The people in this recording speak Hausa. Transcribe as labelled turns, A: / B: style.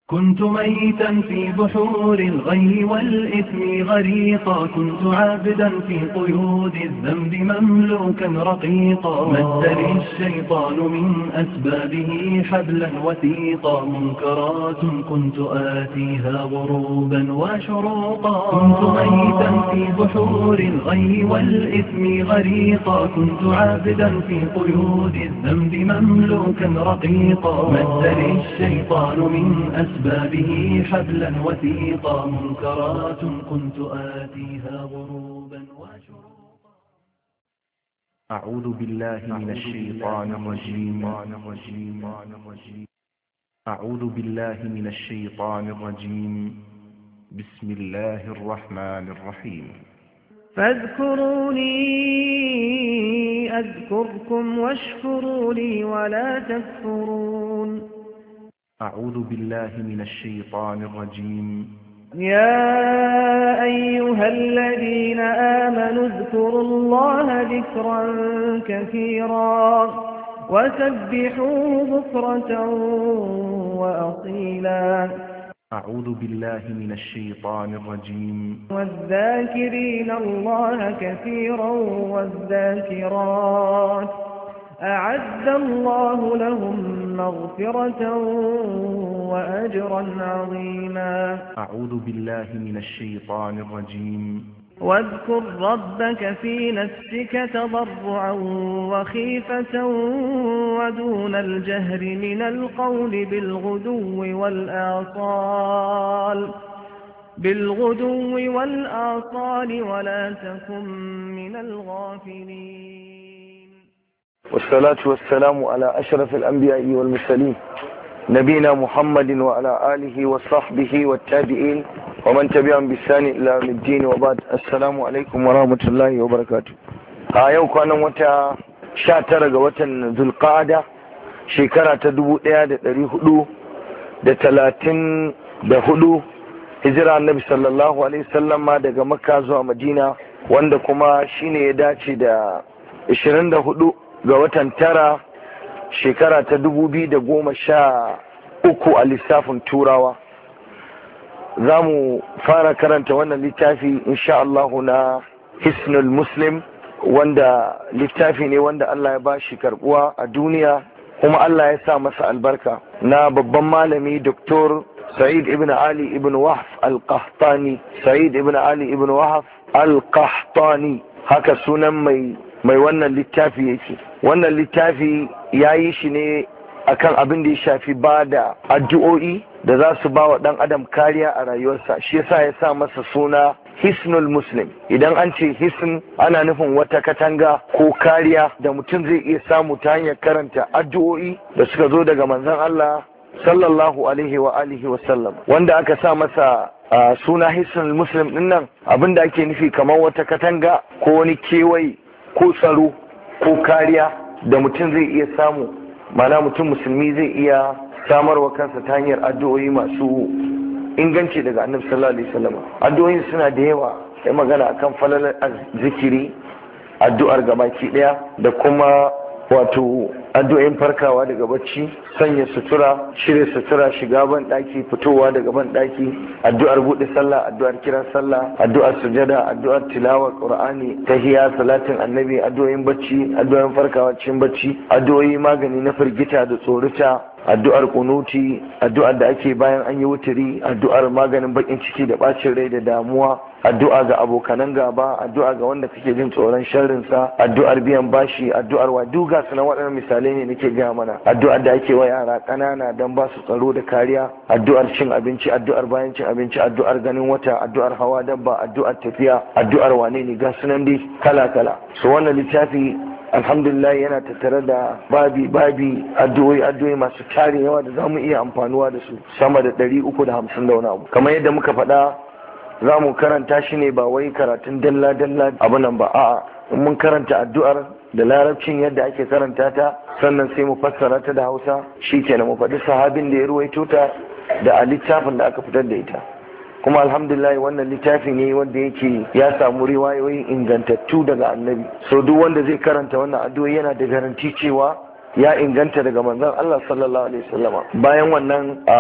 A: كنت ميتا في بحور الغي والإثم غريقا، كنت عابدا في قيود الذنب مملوكا رقيقا، مدني الشيطان من أسبابه حبلا وثيقا، منكرات كنت آتيها غروبا وشروقا. كنت ميتا في بحور الغي والإثم غريقا، كنت عابدا في قيود الذنب مملوكا رقيقا، مدني الشيطان من أسبابه حبلا وثيقا، منكرات كنت آتيها غروبا وشروقا.
B: أعوذ بالله من الشيطان الرجيم. أعوذ بالله من الشيطان الرجيم. بسم الله الرحمن الرحيم.
C: فاذكروني أذكركم واشكروا لي ولا تكفرون.
B: أعوذ بالله من الشيطان الرجيم.
C: يا أيها الذين آمنوا اذكروا الله ذكرا كثيرا وسبحوه بكرة وأصيلا.
B: أعوذ بالله من الشيطان الرجيم.
C: والذاكرين الله كثيرا والذاكرات أعد الله لهم مغفرة وأجرا عظيما.
B: أعوذ بالله من الشيطان الرجيم.
C: واذكر ربك في نفسك تضرعا وخيفة ودون الجهر من القول بالغدو والآصال ولا تكن من الغافلين.
D: والصلاة والسلام على أشرف الأنبياء والمرسلين نبينا محمد وعلى آله وصحبه والتابعين ومن تبعهم بإحسان إلى يوم الدين وبعد. السلام عليكم ورحمة الله وبركاته. yau kwanan wata 19 ga watan Zulqa'ada shekara ta 1434 hijira annabi sallallahu alaihi wasallam daga Makka zuwa Madina, wanda kuma shine ya dace da 24 ga watan 9 shekara ta 2013 a lissafin turawa. Za mu fara karanta wannan littafi insha Allah na Hisnul Muslim, wanda littafi ne wanda Allah ya bashi karbuwa a duniya kuma Allah ya sa masa albarka, na babban malami Dr. Sa'id ibn Ali ibn Wahf al-Qahtani. Sa'id ibn Ali ibn Wahf al-Qahtani, haka sunan mai wannan littafi yake. Wannan littafi ya yi shi ne akan abin da ya shafi ba da addu'o'i da za su ba wa ɗan adam kariya a rayuwarsa, shi yasa ya sa masa suna Hisnul Muslim. Idan an ce hisn ana nufin wata katanga ko kariya da mutum zai iya samu ta hanyar karanta addu'o'i da suka zo daga manzon Allah sallallahu alaihi wa alihi wa sallam, wanda aka sa masa suna Hisnul Muslim din nan, abin da ake nufi kamar wata katanga ko wani kewaye ko tsaro ko kariya da mutum zai iya samu, mana mutum musulmi zai iya samarwa kansa ta hanyar addu'o'i masu inganci daga annabi sallallahu alaihi wasallam. Addu'o'in suna da yawa, sai magana akan falalar zikiri, addu'ar gabaki daya, da kuma wato addu'o'in farkawa daga bacci, sanya sutura, shirya sutura, shiga ban daki, fitowa daga ban daki, addu'ar bude sallah, addu'ar kiran sallah, addu'ar sujada, addu'ar tilawar qur'ani, tahiyya, salatin annabi, addu'o'in bacci, addu'o'in farkawa cikin bacci, addu'o'i magani na firgita da tsorita, addu'ar kunuti, addu'ar da ake bayan an yi wuturi, addu'ar maganin bakin ciki da bacin rai da damuwa, addu'a ga abokanan gaba, addu'a ga wanda kake jin tsoron sharrinsa, addu'ar biyan bashi, addu'ar wa duga sunan waɗannan misalai ne nake gaya mana. Addu'ar da ake wa yara ƙanana don ba su tsaro da kariya, addu'ar cin abinci, addu'ar bayan cin abinci, addu'ar ganin wata, addu'ar hawa dabba, addu'ar tafiya, addu'ar wane ne, ga sunan dai kala kala. So wannan littafi alhamdulillah yana tattare da babi addu'o'i masu tarin yawa da zamu iya amfanuwa da su, sama da 350 da wani abu. Kamar yadda muka faɗa, za mu karanta shi ne ba wai karatun dalla abu nan ba, a'a in mun karanta addu'ar da larabcin yadda ake karanta ta, sannan sai mu fassara ta da Hausa, shikenan mu faɗi sahabin da ya ruwaito ta da a littafin da aka fitar da ita. kuma alhamdulillah wannan littafi ne wanda yake ya samu riwayoyi ingantattu daga annabi, so duk wanda zai karanta wannan addu'a yana da garanti cewa ya inganta daga manzon Allah sallallahu alaihi wasallam. Bayan wannan